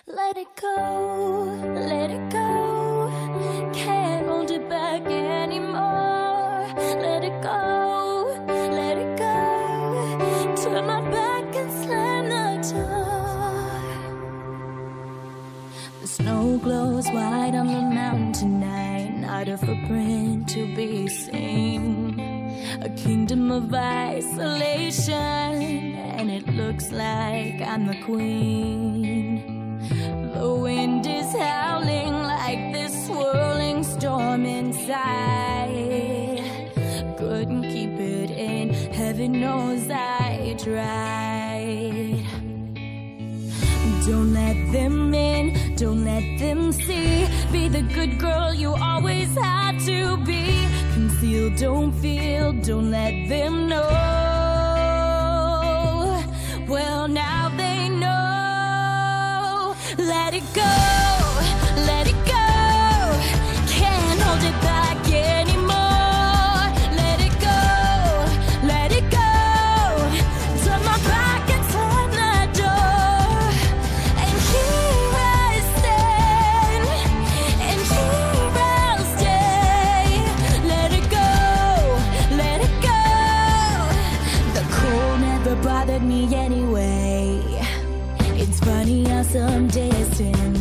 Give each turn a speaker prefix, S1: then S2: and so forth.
S1: Let it go, let it go. Can't hold it back anymore. Let it go, let it go. Turn my back and slam the door. The snow glows white on the mountain tonight. Not a footprint to be seen. A kingdom of isolation, and it looks like I'm the queen. The wind is howling like this swirling storm inside. Couldn't keep it in, heaven knows I tried. Don't let them in, don't let them see. Be the good girl you always had to be. Conceal, don't feel, don't let them know. Well, now they know. Let it go, let it go. Can't hold it back anymore. Let it go, let it go. Turn my back and slam the door. And here I stand, and here I'll stay. Let it go, let it go. The cold never bothered me anyway. It's funny how some days tend